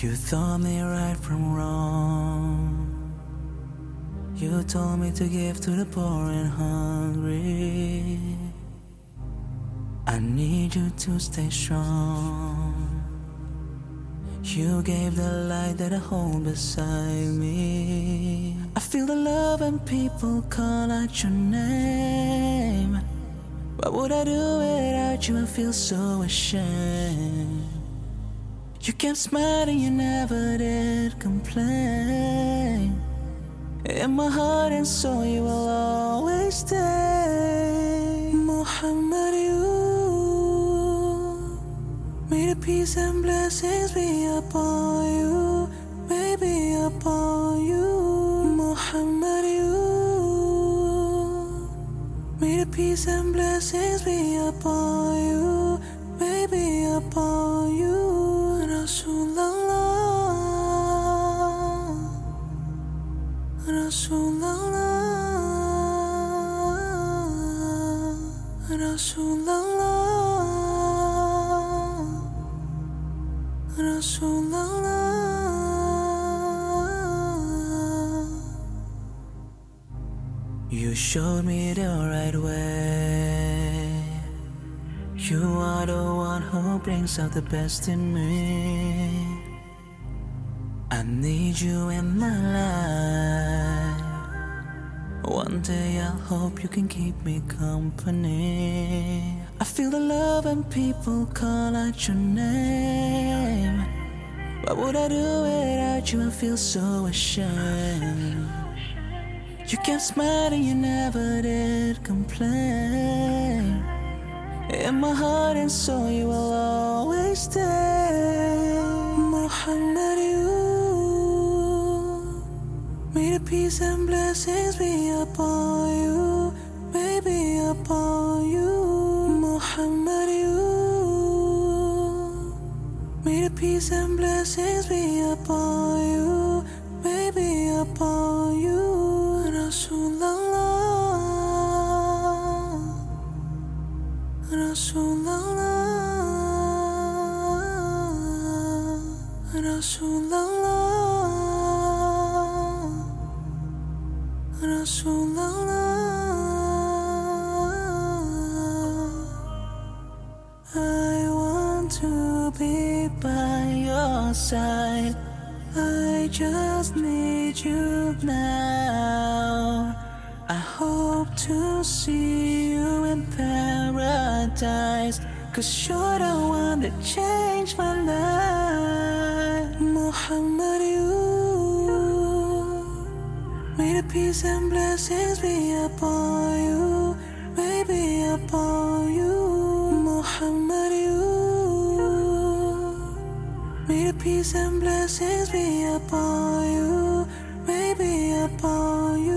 You taught me right from wrong. You told me to give to the poor and hungry. I need you to stay strong. You gave the light that I hold beside me. I feel the love when people call out your name. What would I do without you? I feel so ashamed. You kept smiling, you never did complain. In my heart and soul you will always stay. Muhammad, may the peace and blessings be upon you, baby, upon you. Muhammad, may the peace and blessings be upon you, baby, upon you. Rasulallah, Rasulallah, Rasulallah, Rasulallah. You showed me the right way. You are the one who brings out the best in me. I need you in my life. One day I hope you can keep me company. I feel the love when people call out your name. What would I do without you? I feel so ashamed. You kept smiling, you never did complain. In my heart and soul you will always stay. Muhammad, may the peace and blessings be upon you, baby, upon you. Muhammad, may the peace and blessings be upon you, baby, upon you. Rasulallah, Rasulallah, Rasulallah, Rasulallah. I want to be by your side. I just need you now. I hope to see you in paradise, 'cause you're the one that changed my life. Muhammad, may the peace and blessings be upon you, baby, upon you. Muhammad, may the peace and blessings be upon you, baby, upon you.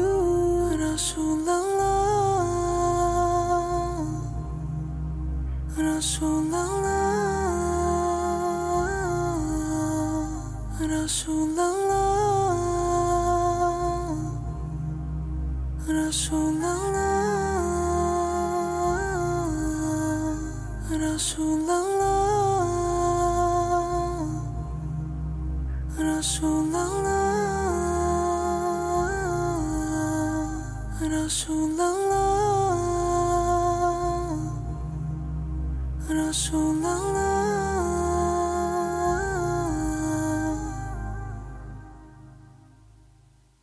Rasulallah, Rasulallah, Rasulallah, Rasulallah, Rasulallah, Rasulallah, Rasulallah, Rasulallah.